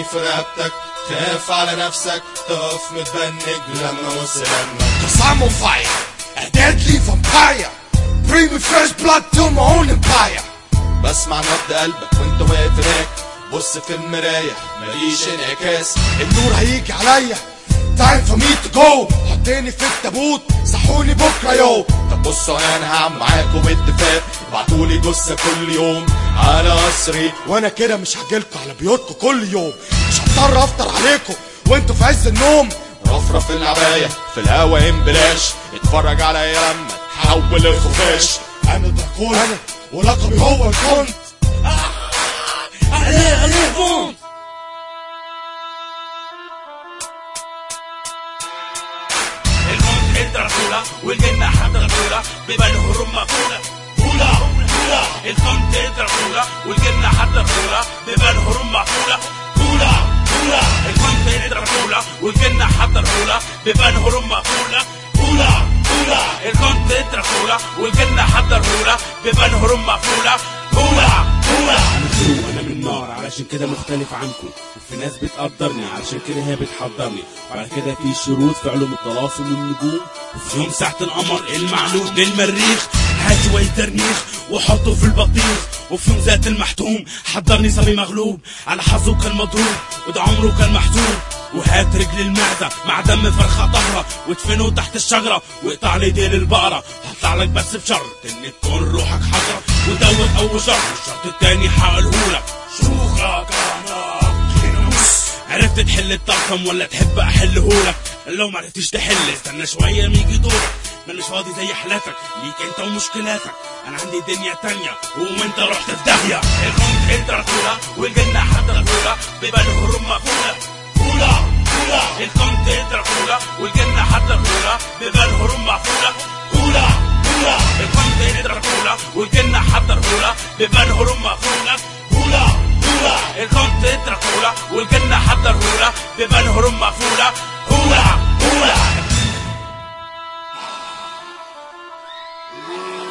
تاني في رقبتك، خاف على نفسك، تقف متبنج لما وصل امك. Cause I'm on fire, a deadly vampire. Bring me fresh blood to my own empire. بسمع نبض قلبك وانت واقف هناك، بص في المراية ماليش انعكاس. النور هيجي عليا، time for me to go. حطيني في التابوت، صحوني بكرة يو. طب بصوا انا هعمل معاكوا باتفاق، ابعتولي جثة كل يوم على قصري، وانا كده مش هجيلكوا على بيوتكوا كل يوم. مش هضطر افطر عليكوا وانتوا في عز النوم. رفرف العباية في الهوا بلاش، اتفرج عليا لما تحول الخفاش. انا دراكولا، انا ولقبي هو الكونت. عليه فونت. الكونت دراكولا والجنة حتى دراكولا ببالهم مقولة. هولا هولا الكونت دراكولا والجنة حتى دراكولا ببالهم مقولة. هولا هولا الكونت دراكولا والجنة حتى دراكولا ببالهم مقولة. هولا هولا الكونت دراكولا والجنة حتى دراكولا ببالهم مقولة. هولا هولا انا من نار علشان كده مختلف عنكم، وفي ناس بتقدرني علشان كده هي بتحضرني، وعلى كده في شروط في علوم التواصل والنجوم. وفي يوم ساعة القمر المعلوم للمريخ هات شوية ترنيخ وحطه في البطيخ. وفي يوم ذات المحتوم حضرني صبي مغلوب على حظه كان مضروب وده عمره كان محسوب. وهات رجل المعدة مع دم فرخة طهرة وادفنه تحت الشجرة واقطع لي ديل البقرة. هطلع لك بس بشرط ان تكون روحك حضرة ودوت اول شرط، الشرط التاني هقولهولك شوخك انا كينوس. عرفت تحل الطرقم ولا تحب احلهولك؟ لو معرفتش تحل استنى شوية ميجي دورك، مانيش فاضي زي حالاتك ليك انت ومشكلاتك. انا عندي دنيا تانية وانت رحت في داهية. الكونت دراكولا والجنة حتى دراكولا ببالهم مقولة. هولا هولا الكونت دراكولا والجنة حتى دراكولا ببالهم مقولة. هولا هولا الكونت دراكولا والجنة حتى دراكولا ببالهم مقولة. هولا هولا الكونت دراكولا والجنة حتى دراكولا ببالهم مقولة. هولا هولا